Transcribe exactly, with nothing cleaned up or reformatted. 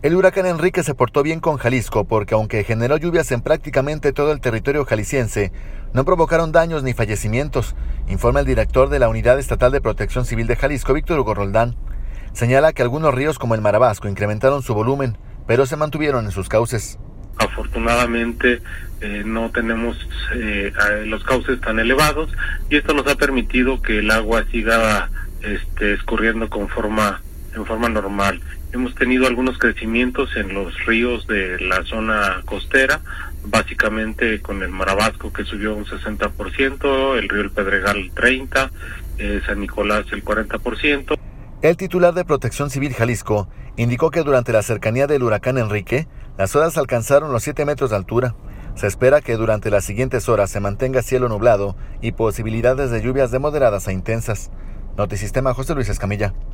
El huracán Enrique se portó bien con Jalisco porque aunque generó lluvias en prácticamente todo el territorio jalisciense, no provocaron daños ni fallecimientos, informa el director de la Unidad Estatal de Protección Civil de Jalisco, Víctor Hugo Roldán. Señala que algunos ríos como el Marabasco incrementaron su volumen, pero se mantuvieron en sus cauces. Afortunadamente eh, no tenemos eh, los cauces tan elevados y esto nos ha permitido que el agua siga este, escurriendo con forma, en forma normal. Hemos tenido algunos crecimientos en los ríos de la zona costera, básicamente con el Marabasco que subió un sesenta por ciento, el río El Pedregal el treinta por ciento, eh, San Nicolás el cuarenta por ciento. El titular de Protección Civil Jalisco indicó que durante la cercanía del huracán Enrique, las olas alcanzaron los siete metros de altura. Se espera que durante las siguientes horas se mantenga cielo nublado y posibilidades de lluvias de moderadas a intensas. Notisistema, José Luis Escamilla.